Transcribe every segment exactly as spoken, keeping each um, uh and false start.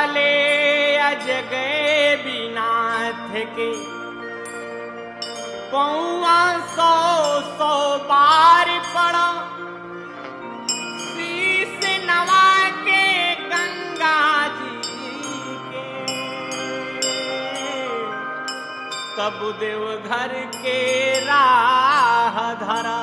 वाले अजगय बिनाथ के पौआ सौ सौ बार पड़ा शीश नवा के गंगा जी के तब देवघर के राह धरा।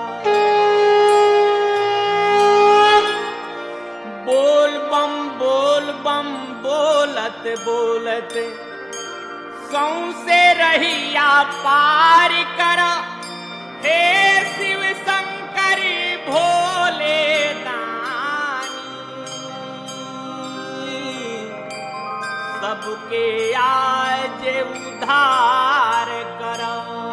बोल बम बोल बम बोलत बोलत सौंसे रहिया पार करा। हे शिव शंकर भोले दानी सबके आज उद्धार करा।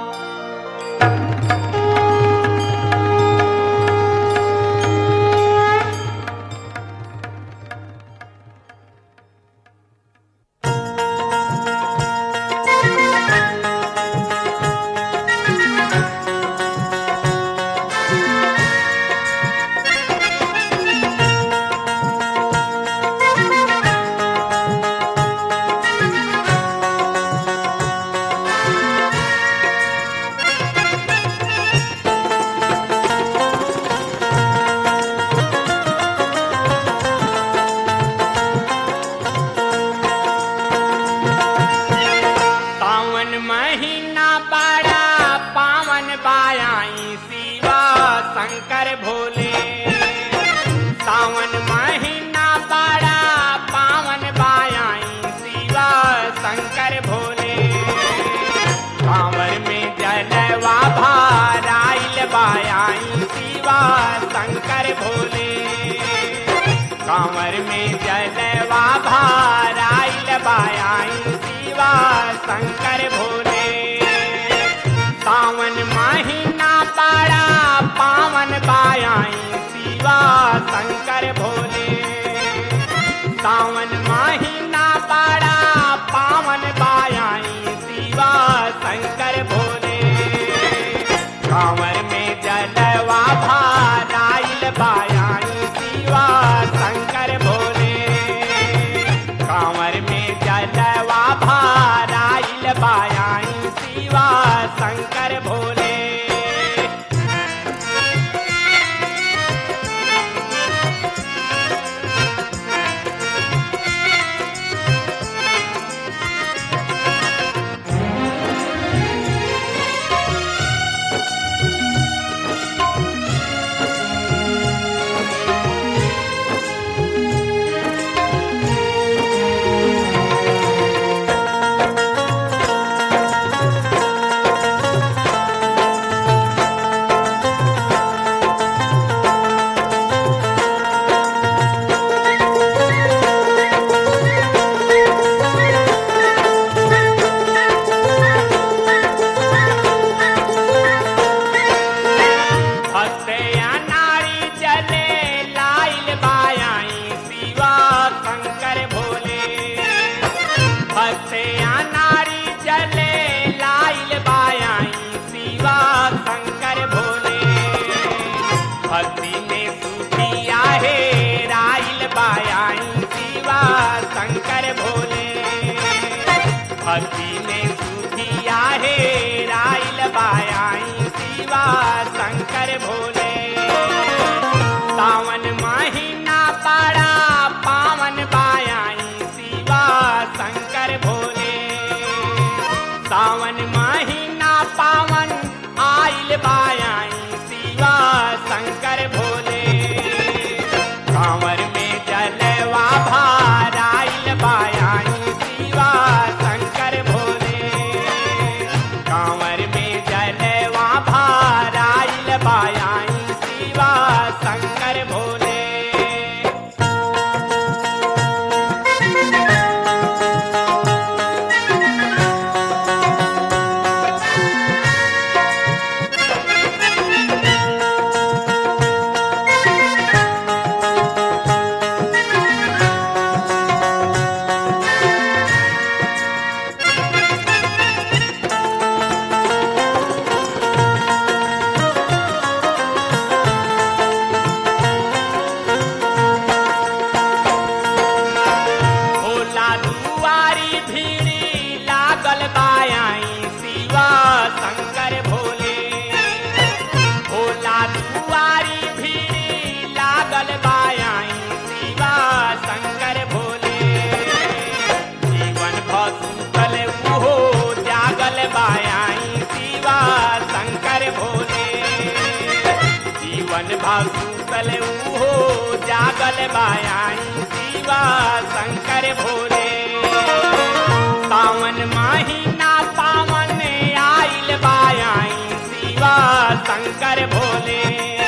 शंकर भोले सावन महीना बड़ा पावन बायाई शिवा शंकर भोले। कांवर में जलवा भराइल बायाई शिवा शंकर भोले। कांवर में जलवा भराइल बायाई शिवा शंकर भोले। सावन महीना बड़ा पावन बायाई शिवा शंकर भोले। सावन महीना बड़ा पावन बायाई शिवा शंकर भोले। कांवर में जलवा भराइल बायाई शिवा शंकर भोले। कांवर में जलवा भराइल बायाई शिवा शंकर भोले। शंकर भोले भक्ति में सूफिया हे राइल बायाई शिवा शंकर भोले। सावन महीना बड़ा पावन बायाई शिवा शंकर भोले। सावन महीना पावन आइल बायाई शिवा शंकर भोले। कांवर में जलवा भराइल बायाई शिवा शंकर भोले। आयल बायाई शिवा शंकर भोले। सावन महीना पावन आयल बायाई शिवा शंकर भोले।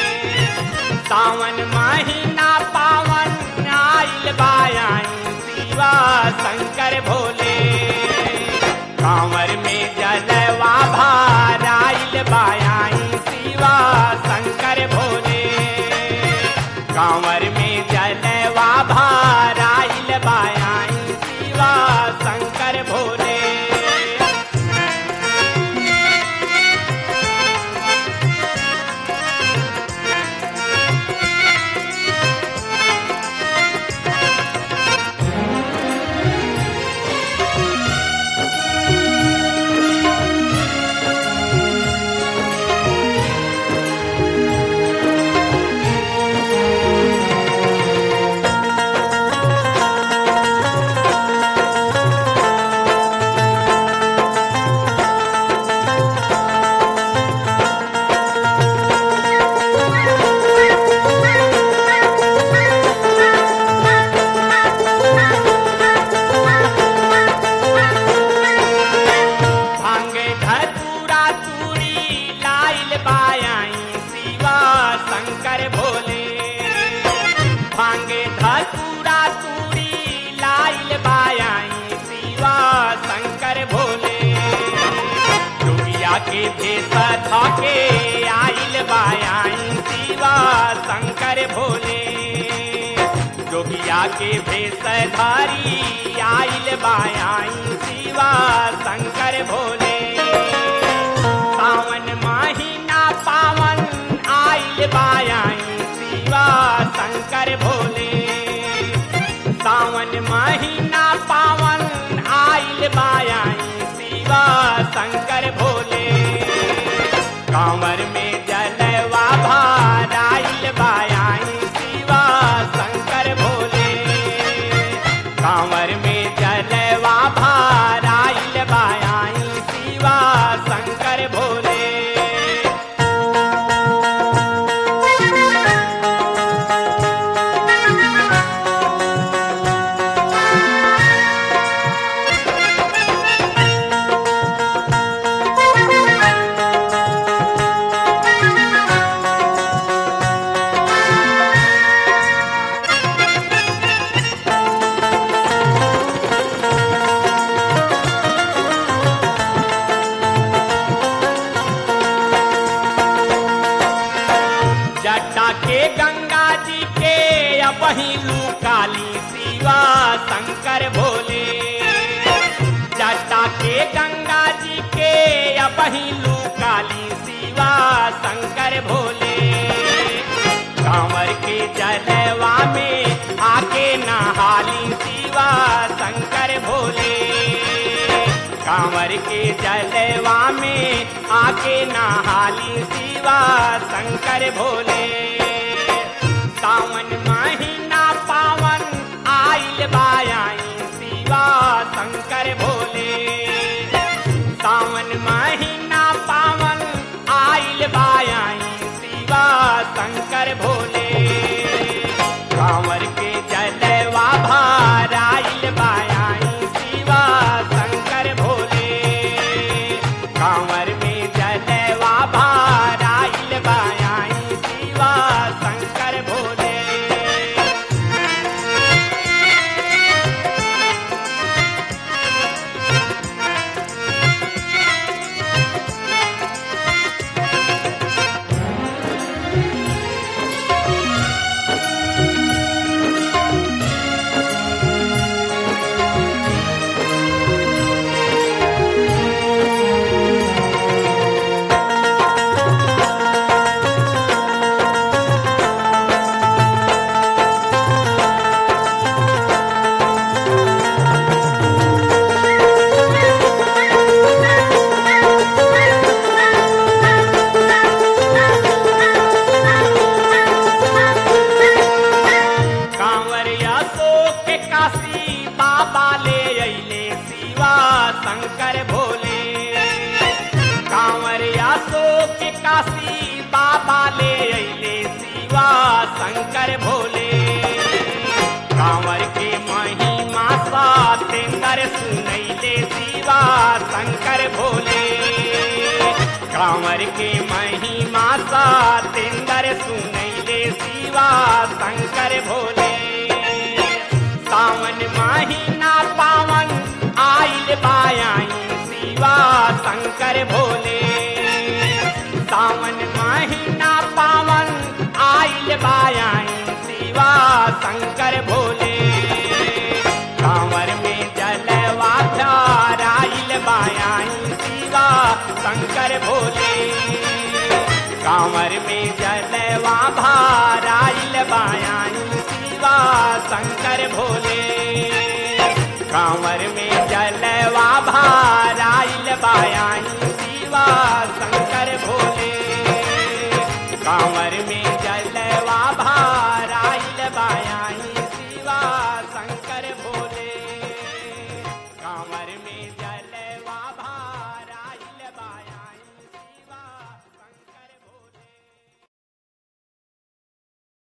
सावन महीना पावन आयल बायाई शिवा शंकर भोले। कांवर में जलवा भार आयल बायाई शिवा शंकर भोले। कांवर में जलवा भार आयल बायाई शिवा शंकर भोले। शंकर भोले। भांगे धतूरा तूरी लाइल बायाई शिवा शंकर भोले। जोगिया के भेष धके आइल बायाई शिवा शंकर भोले। जोगिया के भेष धारी आइल बायाई शिवा शंकर भोले। सावन महीना पावन आइल बायाई शिवा शंकर भोले। सावन महीना पावन आइल बायाई शिवा शंकर भोले। कांवर में जलवा भार आइल बायाई शिवा शंकर भोले। कांवर में जलवा भार आइल बायाई शिवा शंकर भोले। जटा के गंगा जी के अपहिलू काली शिवा शंकर भोले। जटा के गंगा जी के अपहिलू काली शिवा शंकर भोले। कांवर के जलवा में आके नहाली शिवा शंकर भोले। कांवर के जलवा में आके नहाली शिवा शंकर भोले। सावन महीना पावन आइल बायाई शिवा शंकर भोले। सावन महीना पावन आइल बायाई शिवा शंकर भोले। कांवर के जलवा भार आइल बायाई शिवा शंकर भोले। कांवर में जलवा भार आइल बायाई शिवा शंकर भोले। शंकर भोले। कांवरिया सो के काशी बाबा ले अइले शिवा शंकर भोले। तेंदर सुनैले शिवा शंकर भोले। कांवर के महिमा सा तेंदर सुनैले शिवा शंकर भोले। सावन महीना पावन आइल बायाई शिवा शंकर भोले। सावन महीना पावन आइल बायाई शिवा शंकर भोले। कांवर में जलवा भराइल बायाई शिवा शंकर भोले। कांवर में जलवा भराइल बायाई शिवा शंकर भोले। कांवर में